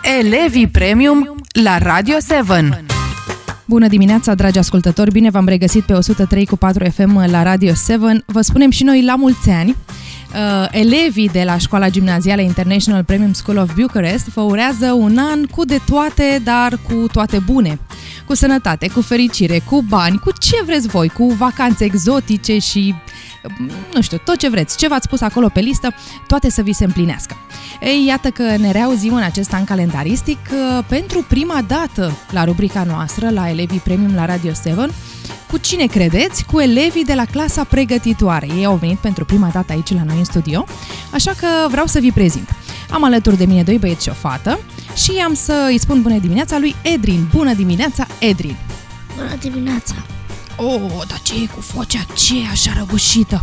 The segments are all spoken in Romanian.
Elevii Premium la Radio 7. Bună dimineața, dragi ascultători! Bine v-am regăsit pe 103.4 FM la Radio 7. Vă spunem și noi la mulți ani! Elevii de la Școala Gimnazială International Premium School of Bucharest vă urează un an cu de toate, dar cu toate bune. Cu sănătate, cu fericire, cu bani, cu ce vreți voi, cu vacanțe exotice și, nu știu, tot ce vreți, ce v-ați pus acolo pe listă, toate să vi se împlinească. Ei, iată că ne reauzim în acest an calendaristic pentru prima dată la rubrica noastră, la Elevii Premium la Radio 7. Cu cine credeți? Cu elevii de la clasa pregătitoare. Ei au venit pentru prima dată aici la noi în studio, așa că vreau să vi prezint. Am alături de mine doi băieți și o fată și am să îi spun bună dimineața lui Edrin. Bună dimineața, Edrin! Bună dimineața! Oh, dar ce e cu vocea aceea așa răgușită?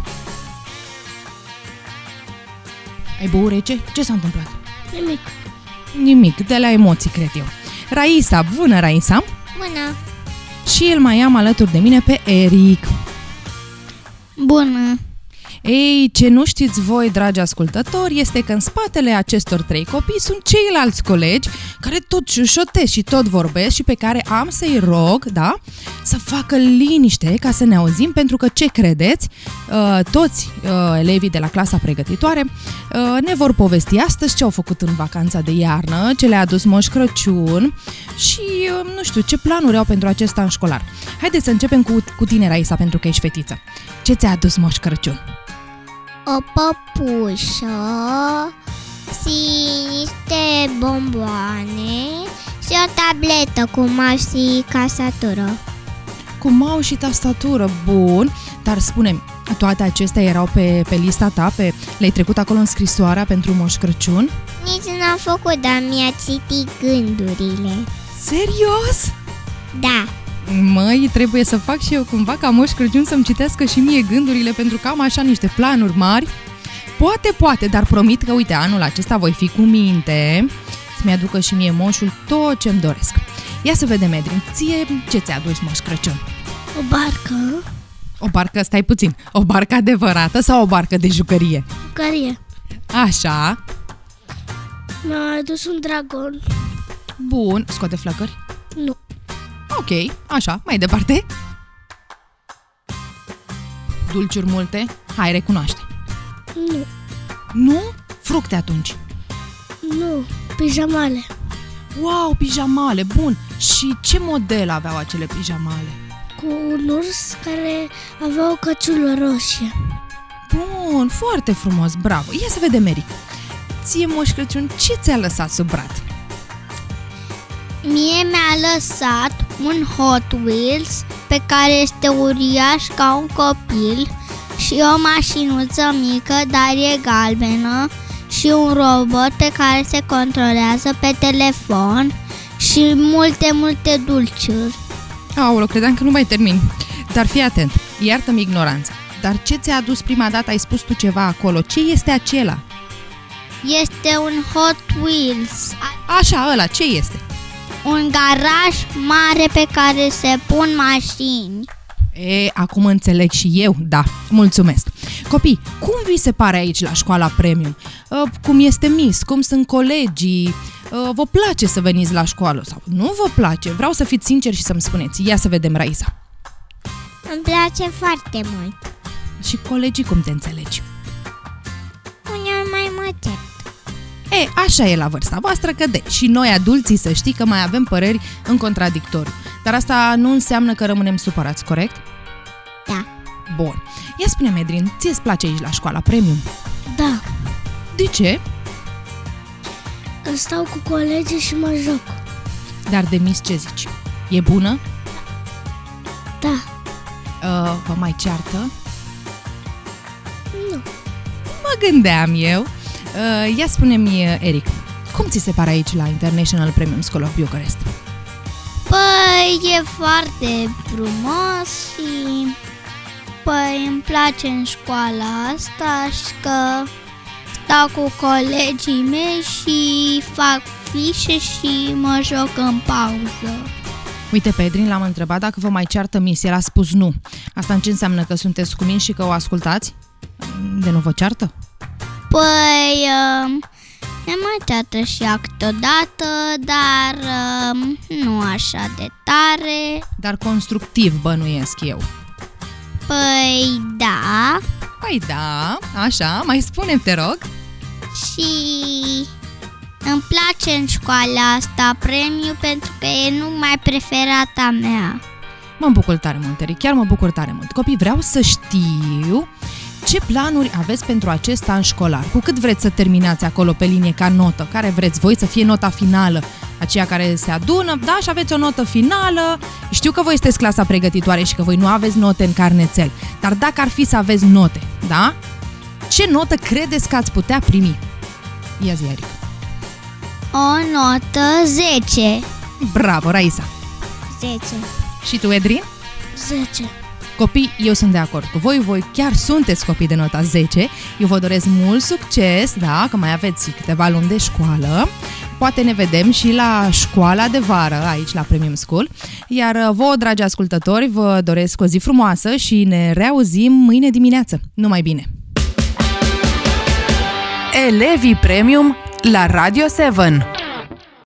Ai băut rece? Ce s-a întâmplat? Nimic, de la emoții, cred eu. Raisa, bună, Raisa! Bună! Și îl mai am alături de mine pe Eric. Bună! Ei, ce nu știți voi, dragi ascultători, este că în spatele acestor trei copii sunt ceilalți colegi care tot șușotesc și tot vorbesc și pe care am să-i rog, da, să facă liniște ca să ne auzim, pentru că, ce credeți, toți elevii de la clasa pregătitoare ne vor povesti astăzi ce au făcut în vacanța de iarnă, ce le-a adus Moș Crăciun și, nu știu, ce planuri au pentru acest an școlar. Haideți să începem cu tine, Raisa, pentru că ești fetiță. Ce ți-a adus Moș Crăciun? O păpușă și niște bomboane și o tabletă cu mouse și tastatură. Cu mouse și tastatură, bun. Dar spune-mi, toate acestea erau pe lista ta? Le-ai trecut acolo în scrisoarea pentru Moș Crăciun? Nici nu am făcut, dar mi-a citit gândurile. Serios? Da. Măi, trebuie să fac și eu cumva ca Moș Crăciun să-mi citească și mie gândurile, pentru că am așa niște planuri mari. Poate, dar promit că, uite, anul acesta voi fi cu minte să-mi aducă și mie moșul tot ce-mi doresc. Ia să vedem, Edrin, ție ce ți-a adus Moș Crăciun? O barcă. O barcă, stai puțin, o barcă adevărată sau o barcă de jucărie? Jucărie. Așa. Mi-a adus un dragon. Bun, scoate flăcări? Nu. Ok, așa, mai departe. Dulciuri multe? Hai, recunoaște. Nu. Nu? Fructe atunci. Nu, pijamale. Wow, pijamale, bun. Și ce model aveau acele pijamale? Cu un urs care avea o căciulă roșie. Bun, foarte frumos, bravo. Ia să vedem, Eric. Ție, Moș Crăciun, ce ți-a lăsat sub brad? Mie mi-a lăsat un Hot Wheels pe care este uriaș ca un copil și o mașinuță mică, dar e galbenă, și un robot pe care se controlează pe telefon și multe dulciuri. Aoleu, credeam că nu mai termin. Dar fii atent, iartă-mi ignoranța. Dar ce ți-a adus prima dată? Ai spus tu ceva acolo. Ce este acela? Este un Hot Wheels. Așa, ăla, ce este? Un garaj mare pe care se pun mașini. Acum înțeleg și eu, da, mulțumesc. Copii, cum vi se pare aici la școala Premium? Cum este Miss? Cum sunt colegii? Vă place să veniți la școală? Sau nu vă place? Vreau să fiți sinceri și să-mi spuneți. Ia să vedem, Raisa. Îmi place foarte mult. Și colegii, cum te înțelegi? Uneori mai mă cert. Așa e la vârsta voastră, că și noi adulții, să știi că mai avem păreri în contradictoriu. Dar asta nu înseamnă că rămânem supărați, corect? Da. Bun. Ia spune-mi, Edrin, ție-ți place aici la școala Premium? Da. De ce? Că stau cu colegii și mă joc. Dar de Miss ce zici? E bună? Da. Vă mai ceartă? Nu. Mă gândeam eu. Ia spune-mi, Eric, cum ți se pare aici la International Premium School of Bucharest? Păi, e foarte frumos și îmi place în școala asta și că stau cu colegii mei și fac fișe și mă joc în pauză. Uite, pe Edrin l-am întrebat dacă vă mai ceartă Miss, el a spus nu. Asta ce înseamnă? Că sunteți cuminți și că o ascultați? De nu vă ceartă? Păi, nemătată și ea câteodată, dar nu așa de tare. Dar constructiv, bănuiesc eu. Păi da. Păi da, așa, mai spune-mi, te rog. Și îmi place în școala asta premiu pentru că e numai preferata mea. Mă bucur tare mult, Eri, chiar mă bucur tare mult. Copii, vreau să știu ce planuri aveți pentru acest an școlar. Cu cât vreți să terminați acolo pe linie ca notă? Care vreți voi să fie nota finală? Aceea care se adună, da, și aveți o notă finală. Știu că voi sunteți clasa pregătitoare și că voi nu aveți note în carnețel. Dar dacă ar fi să aveți note, da? Ce notă credeți că ați putea primi? Ia zi, Eric. O notă 10. Bravo, Raisa. 10. Și tu, Edrin? 10. Copii, eu sunt de acord cu voi, voi chiar sunteți copii de nota 10. Eu vă doresc mult succes, da, că mai aveți câteva luni de școală. Poate ne vedem și la școala de vară, aici la Premium School. Iar vouă, dragi ascultători, vă doresc o zi frumoasă și ne reauzim mâine dimineață. Numai bine! Elevii Premium la Radio 7.